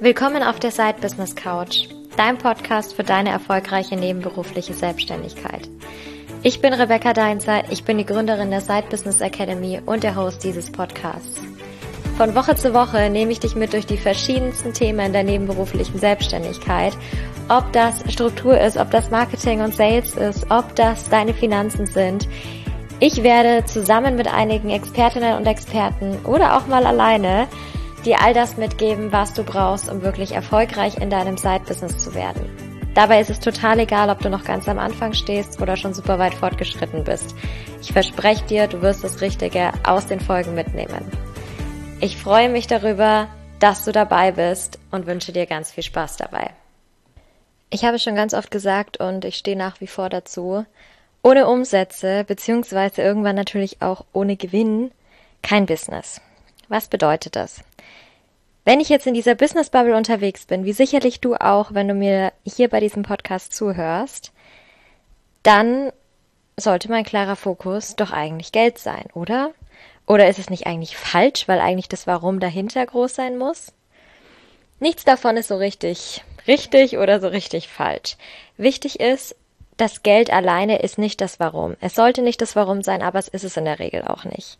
Willkommen auf der Side Business Couch, dein Podcast für deine erfolgreiche nebenberufliche Selbstständigkeit. Ich bin Rebecca Deinzer, ich bin die Gründerin der Side Business Academy und der Host dieses Podcasts. Von Woche zu Woche nehme ich dich mit durch die verschiedensten Themen der nebenberuflichen Selbstständigkeit, ob das Struktur ist, ob das Marketing und Sales ist, ob das deine Finanzen sind. Ich werde zusammen mit einigen Expertinnen und Experten oder auch mal alleine dir all das mitgeben, was du brauchst, um wirklich erfolgreich in deinem Side-Business zu werden. Dabei ist es total egal, ob du noch ganz am Anfang stehst oder schon super weit fortgeschritten bist. Ich verspreche dir, du wirst das Richtige aus den Folgen mitnehmen. Ich freue mich darüber, dass du dabei bist und wünsche dir ganz viel Spaß dabei. Ich habe schon ganz oft gesagt und ich stehe nach wie vor dazu, ohne Umsätze, beziehungsweise irgendwann natürlich auch ohne Gewinn, kein Business. Was bedeutet das? Wenn ich jetzt in dieser Business-Bubble unterwegs bin, wie sicherlich du auch, wenn du mir hier bei diesem Podcast zuhörst, dann sollte mein klarer Fokus doch eigentlich Geld sein, oder? Oder ist es nicht eigentlich falsch, weil eigentlich das Warum dahinter groß sein muss? Nichts davon ist so richtig oder so richtig falsch. Wichtig ist, das Geld alleine ist nicht das Warum. Es sollte nicht das Warum sein, aber es ist es in der Regel auch nicht.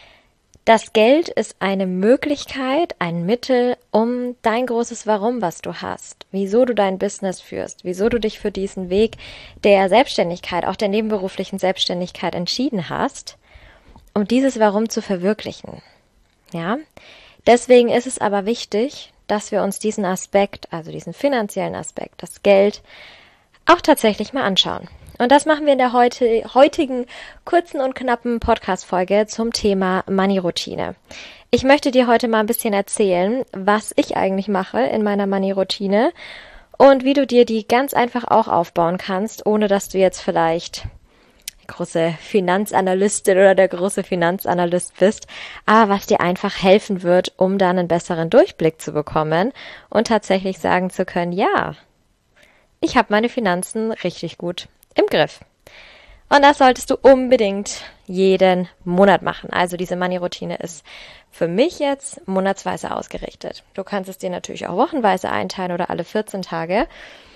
Das Geld ist eine Möglichkeit, ein Mittel, um dein großes Warum, was du hast, wieso du dein Business führst, wieso du dich für diesen Weg der Selbstständigkeit, auch der nebenberuflichen Selbstständigkeit entschieden hast, um dieses Warum zu verwirklichen. Ja? Deswegen ist es aber wichtig, dass wir uns diesen Aspekt, also diesen finanziellen Aspekt, das Geld, auch tatsächlich mal anschauen. Und das machen wir in der heutigen kurzen und knappen Podcast-Folge zum Thema Money-Routine. Ich möchte dir heute mal ein bisschen erzählen, was ich eigentlich mache in meiner Money-Routine und wie du dir die ganz einfach auch aufbauen kannst, ohne dass du jetzt vielleicht die große Finanzanalystin oder der große Finanzanalyst bist, aber was dir einfach helfen wird, um dann einen besseren Durchblick zu bekommen und tatsächlich sagen zu können, ja, ich habe meine Finanzen richtig gut im Griff. Und das solltest du unbedingt jeden Monat machen. Also diese Money-Routine ist für mich jetzt monatsweise ausgerichtet. Du kannst es dir natürlich auch wochenweise einteilen oder alle 14 Tage.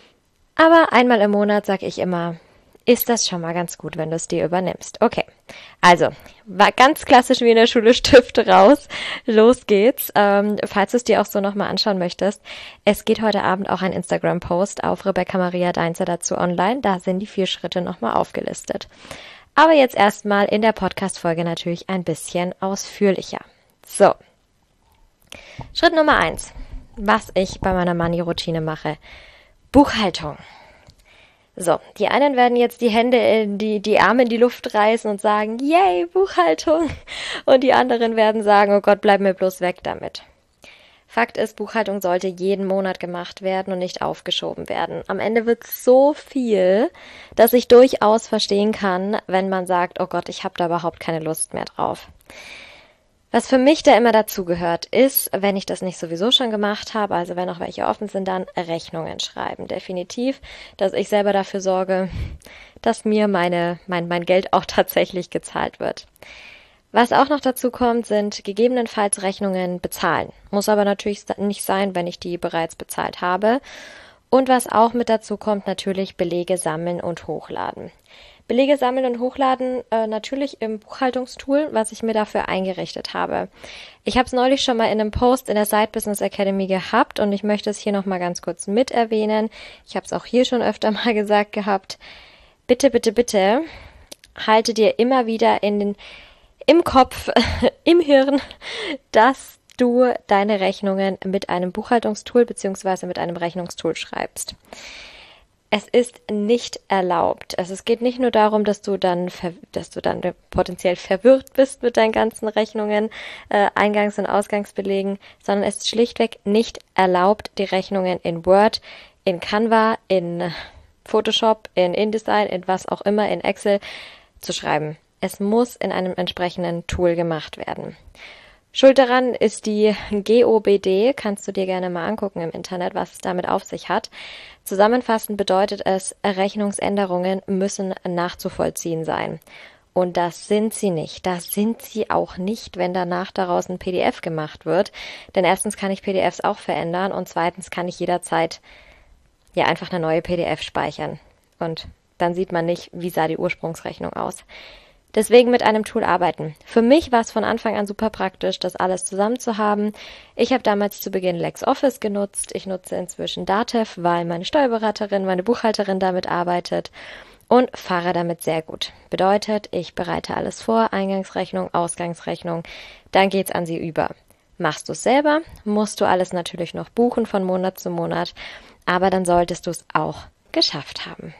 Aber einmal im Monat, sage ich immer, ist das schon mal ganz gut, wenn du es dir übernimmst. Okay, also war ganz klassisch wie in der Schule, Stifte raus, los geht's. Falls du es dir auch so nochmal anschauen möchtest, es geht heute Abend auch ein Instagram-Post auf Rebecca Maria Deinzer dazu online, da sind die 4 Schritte nochmal aufgelistet. Aber jetzt erstmal in der Podcast-Folge natürlich ein bisschen ausführlicher. So, Schritt Nummer 1, was ich bei meiner Money-Routine mache, Buchhaltung. So, die einen werden jetzt die Hände, die Arme in die Luft reißen und sagen, yay, Buchhaltung. Und die anderen werden sagen, oh Gott, bleib mir bloß weg damit. Fakt ist, Buchhaltung sollte jeden Monat gemacht werden und nicht aufgeschoben werden. Am Ende wird so viel, dass ich durchaus verstehen kann, wenn man sagt, oh Gott, ich habe da überhaupt keine Lust mehr drauf. Was für mich da immer dazugehört, ist, wenn ich das nicht sowieso schon gemacht habe, also wenn noch welche offen sind, dann Rechnungen schreiben. Definitiv, dass ich selber dafür sorge, dass mir mein Geld auch tatsächlich gezahlt wird. Was auch noch dazu kommt, sind gegebenenfalls Rechnungen bezahlen. Muss aber natürlich nicht sein, wenn ich die bereits bezahlt habe. Und was auch mit dazu kommt, natürlich Belege sammeln und hochladen. Belege sammeln und hochladen natürlich im Buchhaltungstool, was ich mir dafür eingerichtet habe. Ich habe es neulich schon mal in einem Post in der Side Business Academy gehabt und ich möchte es hier nochmal ganz kurz mit erwähnen. Ich habe es auch hier schon öfter mal gesagt gehabt. Bitte, bitte, bitte halte dir immer wieder im Kopf, im Hirn, dass du deine Rechnungen mit einem Buchhaltungstool bzw. mit einem Rechnungstool schreibst. Es ist nicht erlaubt. Also es geht nicht nur darum, dass du dann potenziell verwirrt bist mit deinen ganzen Rechnungen, Eingangs- und Ausgangsbelegen, sondern es ist schlichtweg nicht erlaubt, die Rechnungen in Word, in Canva, in Photoshop, in InDesign, in was auch immer, in Excel zu schreiben. Es muss in einem entsprechenden Tool gemacht werden. Schuld daran ist die GOBD, kannst du dir gerne mal angucken im Internet, was es damit auf sich hat. Zusammenfassend bedeutet es, Rechnungsänderungen müssen nachzuvollziehen sein. Und das sind sie nicht. Das sind sie auch nicht, wenn danach daraus ein PDF gemacht wird. Denn erstens kann ich PDFs auch verändern und zweitens kann ich jederzeit ja einfach eine neue PDF speichern. Und dann sieht man nicht, wie sah die Ursprungsrechnung aus. Deswegen mit einem Tool arbeiten. Für mich war es von Anfang an super praktisch, das alles zusammen zu haben. Ich habe damals zu Beginn LexOffice genutzt. Ich nutze inzwischen Datev, weil meine Steuerberaterin, meine Buchhalterin damit arbeitet und fahre damit sehr gut. Bedeutet, ich bereite alles vor, Eingangsrechnung, Ausgangsrechnung, dann geht's an sie über. Machst du es selber, musst du alles natürlich noch buchen von Monat zu Monat, aber dann solltest du es auch geschafft haben.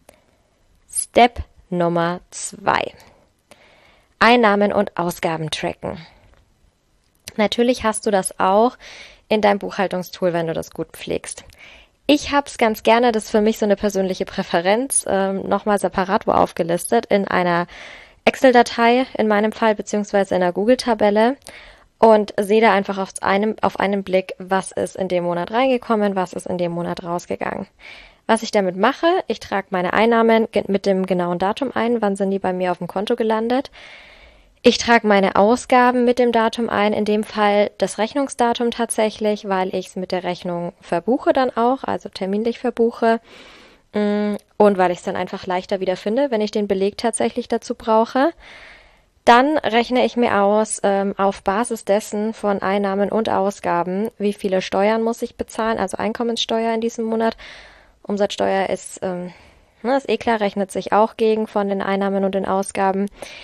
Step Nummer 2. Einnahmen und Ausgaben tracken. Natürlich hast du das auch in deinem Buchhaltungstool, wenn du das gut pflegst. Ich habe es ganz gerne, das ist für mich so eine persönliche Präferenz, nochmal separat wo aufgelistet in einer Excel-Datei in meinem Fall, beziehungsweise in einer Google-Tabelle und sehe da einfach auf einen Blick, was ist in dem Monat reingekommen, was ist in dem Monat rausgegangen. Was ich damit mache, ich trage meine Einnahmen mit dem genauen Datum ein, wann sind die bei mir auf dem Konto gelandet. Ich trage meine Ausgaben mit dem Datum ein, in dem Fall das Rechnungsdatum tatsächlich, weil ich es mit der Rechnung verbuche dann auch, also terminlich verbuche und weil ich es dann einfach leichter wieder finde, wenn ich den Beleg tatsächlich dazu brauche. Dann rechne ich mir aus, auf Basis dessen von Einnahmen und Ausgaben, wie viele Steuern muss ich bezahlen, also Einkommenssteuer in diesem Monat. Umsatzsteuer ist eh klar, rechnet sich auch gegen von den Einnahmen und den Ausgaben.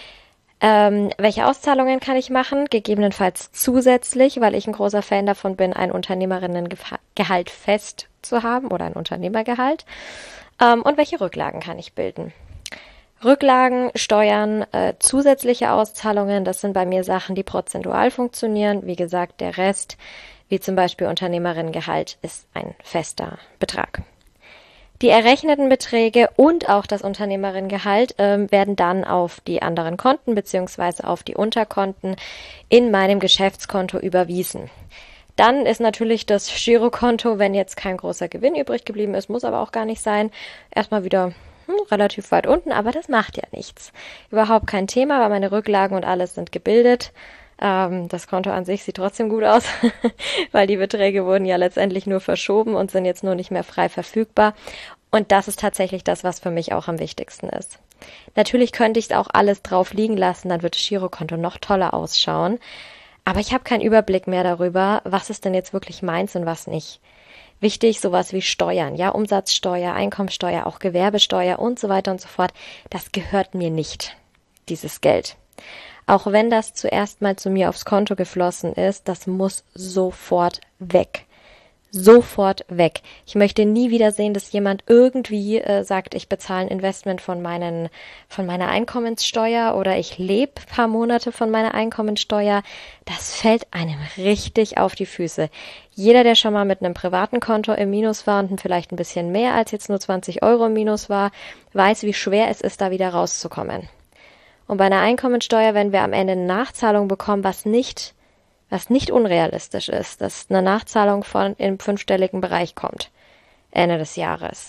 Welche Auszahlungen kann ich machen? Gegebenenfalls zusätzlich, weil ich ein großer Fan davon bin, ein Unternehmerinnengehalt fest zu haben oder ein Unternehmergehalt. Und welche Rücklagen kann ich bilden? Rücklagen, Steuern, zusätzliche Auszahlungen, das sind bei mir Sachen, die prozentual funktionieren. Wie gesagt, der Rest, wie zum Beispiel Unternehmerinnengehalt, ist ein fester Betrag. Die errechneten Beträge und auch das Unternehmerinnengehalt werden dann auf die anderen Konten bzw. auf die Unterkonten in meinem Geschäftskonto überwiesen. Dann ist natürlich das Girokonto, wenn jetzt kein großer Gewinn übrig geblieben ist, muss aber auch gar nicht sein, erstmal wieder relativ weit unten, aber das macht ja nichts. Überhaupt kein Thema, weil meine Rücklagen und alles sind gebildet. Das Konto an sich sieht trotzdem gut aus, weil die Beträge wurden ja letztendlich nur verschoben und sind jetzt nur nicht mehr frei verfügbar. Und das ist tatsächlich das, was für mich auch am wichtigsten ist. Natürlich könnte ich es auch alles drauf liegen lassen, dann wird das Girokonto noch toller ausschauen. Aber ich habe keinen Überblick mehr darüber, was ist denn jetzt wirklich meins und was nicht. Wichtig, sowas wie Steuern, ja, Umsatzsteuer, Einkommensteuer, auch Gewerbesteuer und so weiter und so fort. Das gehört mir nicht, dieses Geld. Auch wenn das zuerst mal zu mir aufs Konto geflossen ist, das muss sofort weg. Sofort weg. Ich möchte nie wieder sehen, dass jemand irgendwie sagt, ich bezahle ein Investment von meiner Einkommenssteuer oder ich lebe ein paar Monate von meiner Einkommenssteuer. Das fällt einem richtig auf die Füße. Jeder, der schon mal mit einem privaten Konto im Minus war und vielleicht ein bisschen mehr als jetzt nur 20 Euro im Minus war, weiß, wie schwer es ist, da wieder rauszukommen. Und bei einer Einkommensteuer, wenn wir am Ende eine Nachzahlung bekommen, was nicht unrealistisch ist, dass eine Nachzahlung im 5-stelligen Bereich kommt, Ende des Jahres.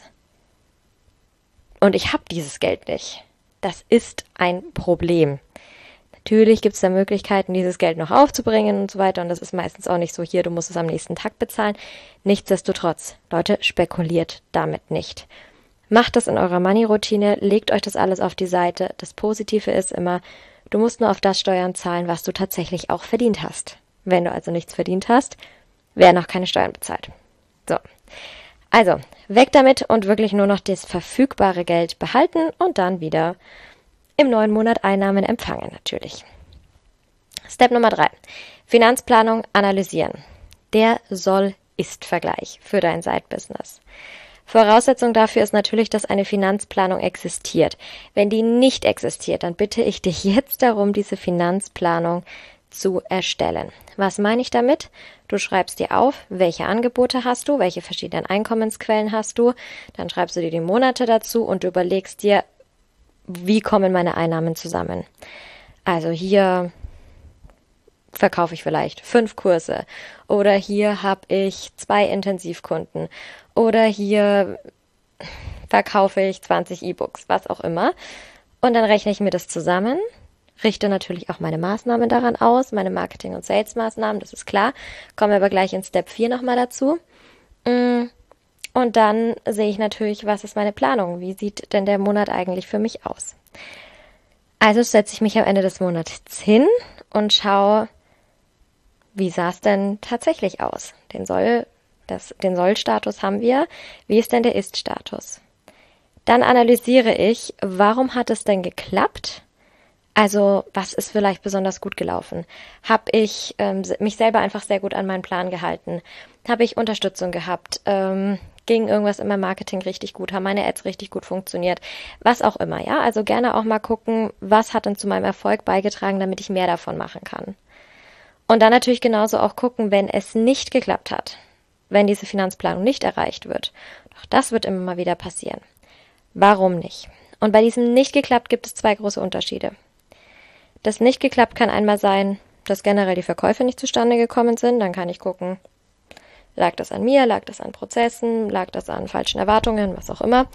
Und ich habe dieses Geld nicht. Das ist ein Problem. Natürlich gibt es da Möglichkeiten, dieses Geld noch aufzubringen und so weiter. Und das ist meistens auch nicht so, hier, du musst es am nächsten Tag bezahlen. Nichtsdestotrotz, Leute, spekuliert damit nicht. Macht das in eurer Money-Routine, legt euch das alles auf die Seite. Das Positive ist immer, du musst nur auf das Steuern zahlen, was du tatsächlich auch verdient hast. Wenn du also nichts verdient hast, werden auch keine Steuern bezahlt. So, also weg damit und wirklich nur noch das verfügbare Geld behalten und dann wieder im neuen Monat Einnahmen empfangen natürlich. Step Nummer 3. Finanzplanung analysieren. Der Soll-Ist-Vergleich für dein Side-Business. Voraussetzung dafür ist natürlich, dass eine Finanzplanung existiert. Wenn die nicht existiert, dann bitte ich dich jetzt darum, diese Finanzplanung zu erstellen. Was meine ich damit? Du schreibst dir auf, welche Angebote hast du, welche verschiedenen Einkommensquellen hast du, dann schreibst du dir die Monate dazu und du überlegst dir, wie kommen meine Einnahmen zusammen. Also hier verkaufe ich vielleicht 5 Kurse oder hier habe ich 2 Intensivkunden oder hier verkaufe ich 20 E-Books, was auch immer. Und dann rechne ich mir das zusammen, richte natürlich auch meine Maßnahmen daran aus, meine Marketing- und Sales-Maßnahmen, das ist klar. Kommen wir aber gleich in Step 4 nochmal dazu. Und dann sehe ich natürlich, was ist meine Planung? Wie sieht denn der Monat eigentlich für mich aus? Also setze ich mich am Ende des Monats hin und schaue, wie sah es denn tatsächlich aus? Den Soll-Status haben wir. Wie ist denn der Ist-Status? Dann analysiere ich, warum hat es denn geklappt? Also, was ist vielleicht besonders gut gelaufen? Habe ich mich selber einfach sehr gut an meinen Plan gehalten? Habe ich Unterstützung gehabt? Ging irgendwas in meinem Marketing richtig gut? Haben meine Ads richtig gut funktioniert? Was auch immer, ja? Also gerne auch mal gucken, was hat denn zu meinem Erfolg beigetragen, damit ich mehr davon machen kann. Und dann natürlich genauso auch gucken, wenn es nicht geklappt hat, wenn diese Finanzplanung nicht erreicht wird. Doch das wird immer mal wieder passieren. Warum nicht? Und bei diesem nicht geklappt gibt es 2 große Unterschiede. Das nicht geklappt kann einmal sein, dass generell die Verkäufe nicht zustande gekommen sind. Dann kann ich gucken, lag das an mir, lag das an Prozessen, lag das an falschen Erwartungen, was auch immer.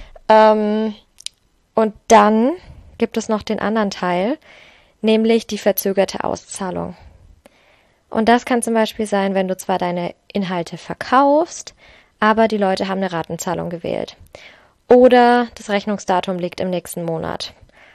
Und dann gibt es noch den anderen Teil, nämlich die verzögerte Auszahlung. Und das kann zum Beispiel sein, wenn du zwar deine Inhalte verkaufst, aber die Leute haben eine Ratenzahlung gewählt. Oder das Rechnungsdatum liegt im nächsten Monat.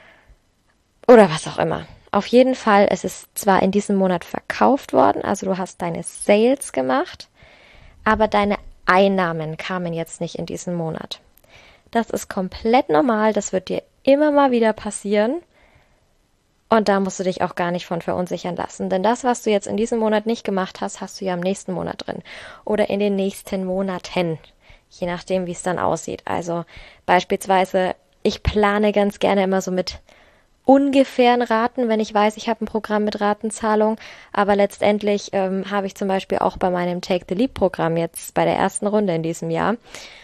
Oder was auch immer. Auf jeden Fall, es ist zwar in diesem Monat verkauft worden, also du hast deine Sales gemacht, aber deine Einnahmen kamen jetzt nicht in diesem Monat. Das ist komplett normal, das wird dir immer mal wieder passieren und da musst du dich auch gar nicht von verunsichern lassen, denn das, was du jetzt in diesem Monat nicht gemacht hast, hast du ja im nächsten Monat drin oder in den nächsten Monaten, je nachdem, wie es dann aussieht. Also beispielsweise, ich plane ganz gerne immer so mit ungefähren Raten, wenn ich weiß, ich habe ein Programm mit Ratenzahlung, aber letztendlich habe ich zum Beispiel auch bei meinem Take the Leap Programm jetzt bei der ersten Runde in diesem Jahr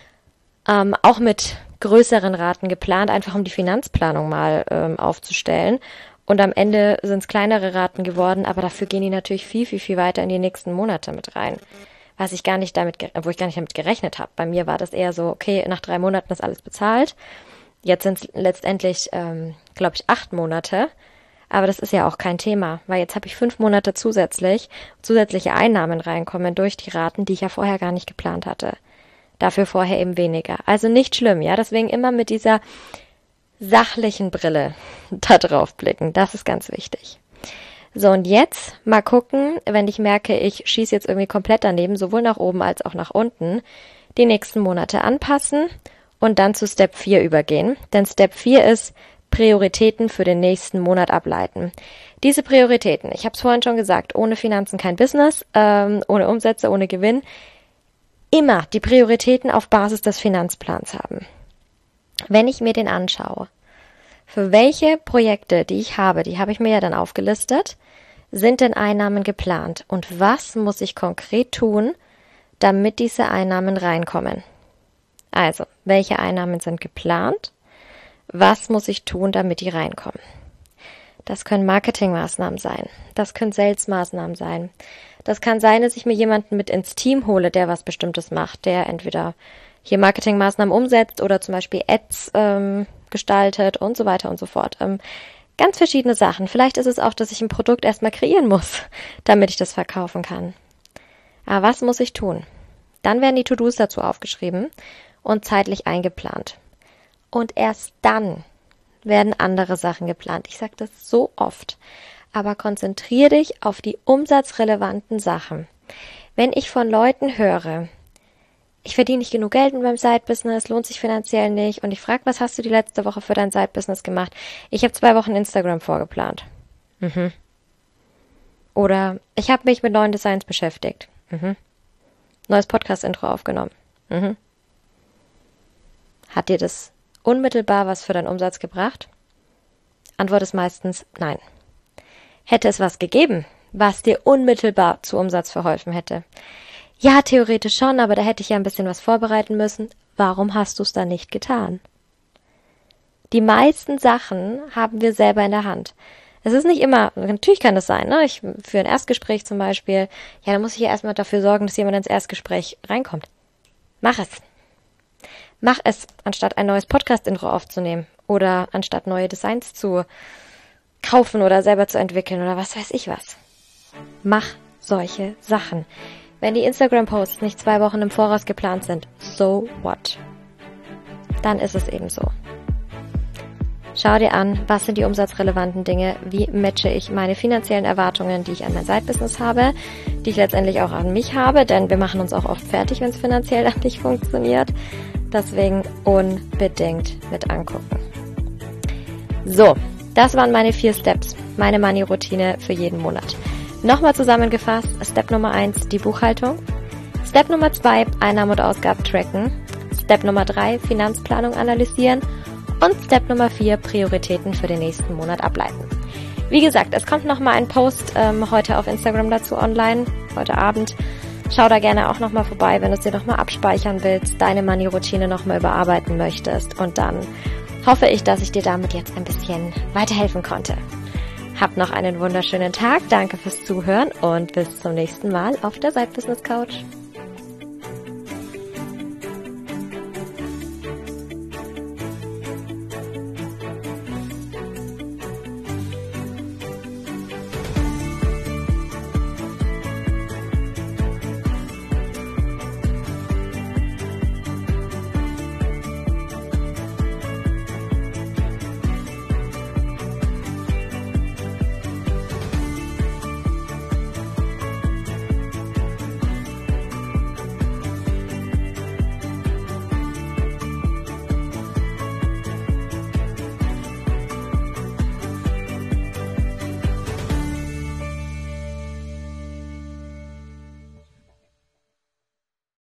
auch mit größeren Raten geplant, einfach um die Finanzplanung mal aufzustellen. Und am Ende sind es kleinere Raten geworden, aber dafür gehen die natürlich viel, viel, viel weiter in die nächsten Monate mit rein. Wo ich gar nicht damit gerechnet habe. Bei mir war das eher so, okay, nach 3 Monaten ist alles bezahlt. Jetzt sind es letztendlich, glaube ich, 8 Monate. Aber das ist ja auch kein Thema, weil jetzt habe ich 5 Monate zusätzliche Einnahmen reinkommen durch die Raten, die ich ja vorher gar nicht geplant hatte. Dafür vorher eben weniger. Also nicht schlimm, ja. Deswegen immer mit dieser sachlichen Brille da drauf blicken. Das ist ganz wichtig. So, und jetzt mal gucken, wenn ich merke, ich schieße jetzt irgendwie komplett daneben, sowohl nach oben als auch nach unten, die nächsten Monate anpassen und dann zu Step 4 übergehen. Denn Step 4 ist Prioritäten für den nächsten Monat ableiten. Diese Prioritäten, ich habe es vorhin schon gesagt, ohne Finanzen kein Business, ohne Umsätze, ohne Gewinn, immer die Prioritäten auf Basis des Finanzplans haben. Wenn ich mir den anschaue, für welche Projekte, die ich habe ich mir ja dann aufgelistet, sind denn Einnahmen geplant und was muss ich konkret tun, damit diese Einnahmen reinkommen? Also, welche Einnahmen sind geplant? Was muss ich tun, damit die reinkommen? Das können Marketingmaßnahmen sein. Das können Sales-Maßnahmen sein. Das kann sein, dass ich mir jemanden mit ins Team hole, der was Bestimmtes macht, der entweder hier Marketingmaßnahmen umsetzt oder zum Beispiel Ads gestaltet und so weiter und so fort. Ganz verschiedene Sachen. Vielleicht ist es auch, dass ich ein Produkt erstmal kreieren muss, damit ich das verkaufen kann. Aber was muss ich tun? Dann werden die To-Dos dazu aufgeschrieben und zeitlich eingeplant. Und erst dann werden andere Sachen geplant. Ich sage das so oft. Aber konzentriere dich auf die umsatzrelevanten Sachen. Wenn ich von Leuten höre, ich verdiene nicht genug Geld in meinem Side-Business, lohnt sich finanziell nicht und ich frage, was hast du die letzte Woche für dein Side-Business gemacht? Ich habe 2 Wochen Instagram vorgeplant. Oder ich habe mich mit neuen Designs beschäftigt. Neues Podcast-Intro aufgenommen. Hat dir das unmittelbar was für deinen Umsatz gebracht? Antwort ist meistens nein. Hätte es was gegeben, was dir unmittelbar zu Umsatz verholfen hätte? Ja, theoretisch schon, aber da hätte ich ja ein bisschen was vorbereiten müssen. Warum hast du es dann nicht getan? Die meisten Sachen haben wir selber in der Hand. Es ist nicht immer, natürlich kann das sein, ne? Ich für ein Erstgespräch zum Beispiel, ja, da muss ich ja erstmal dafür sorgen, dass jemand ins Erstgespräch reinkommt. Mach es. Mach es, anstatt ein neues Podcast-Intro aufzunehmen oder anstatt neue Designs zu kaufen oder selber zu entwickeln oder was weiß ich was. Mach solche Sachen. Wenn die Instagram-Posts nicht 2 Wochen im Voraus geplant sind, so what? Dann ist es eben so. Schau dir an, was sind die umsatzrelevanten Dinge, wie matche ich meine finanziellen Erwartungen, die ich an mein Side-Business habe, die ich letztendlich auch an mich habe, denn wir machen uns auch oft fertig, wenn es finanziell dann nicht funktioniert. Deswegen unbedingt mit angucken. So, das waren meine 4 Steps, meine Money-Routine für jeden Monat. Nochmal zusammengefasst, Step Nummer 1, die Buchhaltung. Step Nummer 2, Einnahmen und Ausgaben tracken. Step Nummer 3, Finanzplanung analysieren. Und Step Nummer 4, Prioritäten für den nächsten Monat ableiten. Wie gesagt, es kommt nochmal ein Post heute auf Instagram dazu online, heute Abend. Schau da gerne auch nochmal vorbei, wenn du es dir nochmal abspeichern willst, deine Money-Routine nochmal überarbeiten möchtest. Und dann hoffe ich, dass ich dir damit jetzt ein bisschen weiterhelfen konnte. Hab noch einen wunderschönen Tag, danke fürs Zuhören und bis zum nächsten Mal auf der Side Business Couch.